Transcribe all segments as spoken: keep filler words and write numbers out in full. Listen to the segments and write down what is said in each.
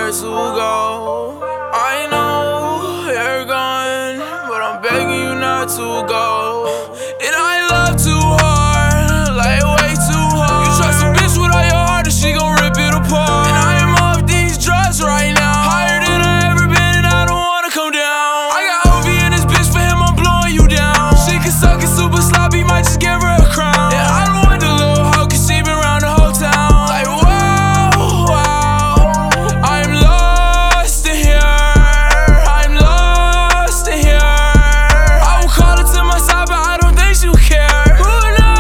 where to go. I know you're gone, but I'm begging you not to go. And I love too hard, like way too hard. You trust a bitch with all your heart and she gon' rip it apart. And I am off these drugs right now, higher than I ever been, and I don't wanna come down. I got O V in this bitch, for him I'm blowing you down. She can suck it super sloppy, might just give her a crown. Yeah, I don't want the little hoe, cause she been round the whole town. Like wow, wow, I'm lost in here, I'm lost in here. I will call her to my side, but I don't think she'll care. Who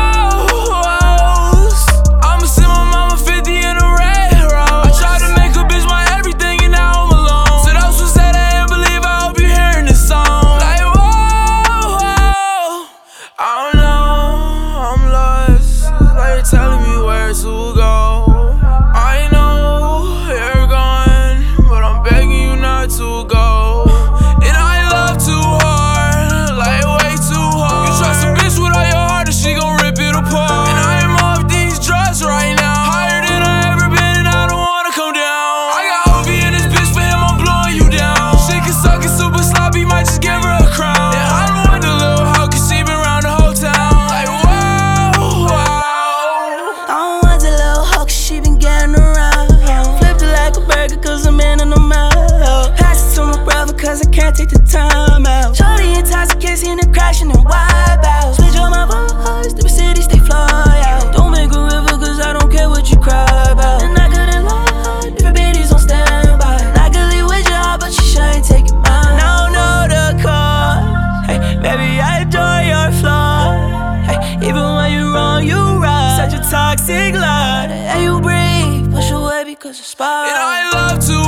knows? I'ma send my mama fifty in a red rose. I tried to make a bitch my everything and now I'm alone. So those who said I didn't believe, I hope you're hearing this song. Like whoa, whoa, I don't know, I'm lost. Like you're telling me where to go. I know you're gone, but I'm begging you not to go. And I love too hard, like way too hard. You trust a bitch with all your heart and she gon' rip it apart. And I am off these drugs right now, higher than I ever been, and I don't wanna come down. I got O V in this bitch, for him I'm blowing you down. She can suck it super sloppy, might just give her a crown. Yeah, I don't want the little hoe, cause she been round the whole town. Like wow, wow. I don't want the little hoe, cause she been getting around. Flipped it like a burger, cause I'm in the mouth. Pass it to my brother, cause I can't take the time out. Shorty intoxicated and crashing and wipe out. Switch on my voice, the city stay fly out. Don't make a river, cause I don't care what you cry about. And I couldn't lie, different bitches on standby. And I could leave with your heart, but you sure ain't taking mine. I don't know the cause, hey, baby, I adore your flaws. Hey, even when you wrong, you right. Such a toxic lie. The air you breathe, push away because it's spot. And I love to